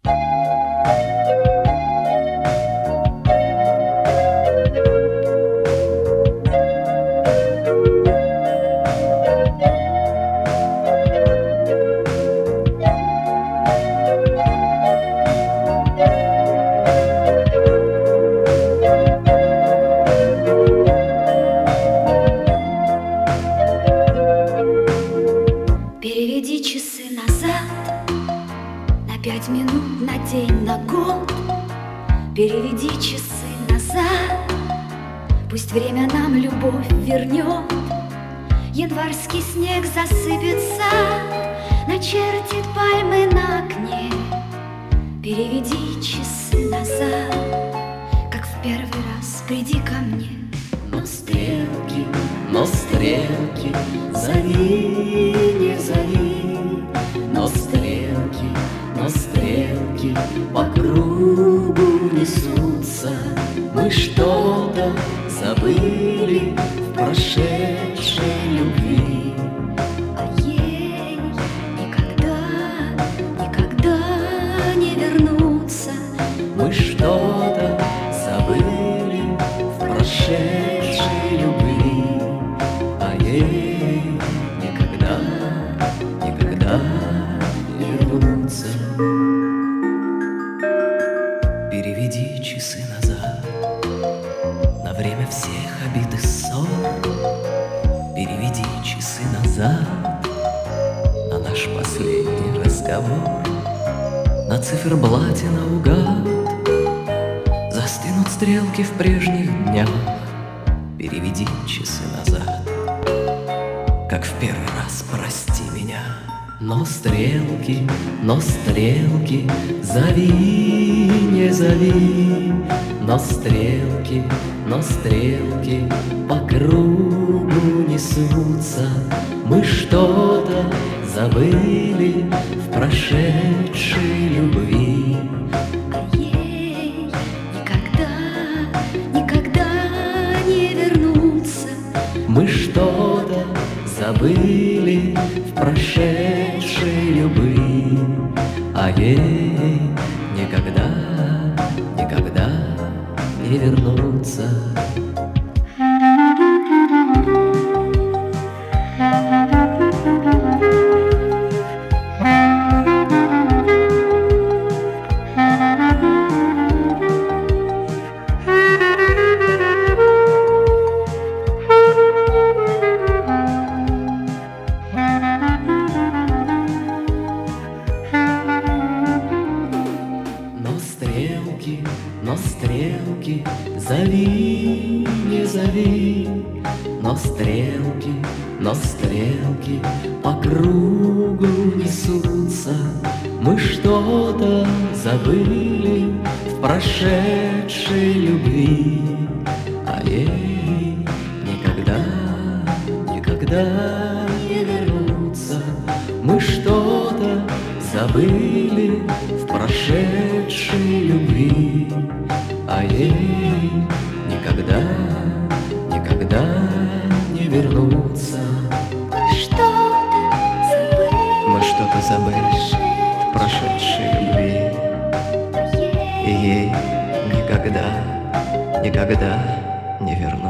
Переведи часы назад на 5 минут, на день, на год. Переведи часы назад, пусть время нам любовь вернет. Январский снег засыпет сад, начертит пальмы на окне. Переведи часы назад, как в первый раз приди ко мне. Но стрелки, зови, не зови. Но стрелки по кругу несутся. Мы что-то забыли в прошедшей любви. А ей никогда, никогда не вернуться. Мы что-то забыли в прошедшей любви. А ей никогда, никогда не вернуться. Переведи часы назад на время всех обид и ссор. Переведи часы назад на наш последний разговор. На циферблате наугад застынут стрелки в прежних днях. Переведи часы назад, как в первый раз прости меня. Но стрелки, зови, не зови. Но стрелки по кругу несутся. Мы что-то забыли в прошедшей любви. А ей никогда, никогда не вернуться. Мы что-то забыли в прошедшей любви. А ей никогда, никогда не вернуться. Но стрелки, зови, не зови. Но стрелки по кругу несутся. Мы что-то забыли в прошедшей любви. А ей никогда, никогда не вернуться. Мы что-то забыли в прошедшей любви. А ей никогда, никогда не вернуться. Мы что-то забыли в прошедшей любви. И ей никогда, никогда не вернуться.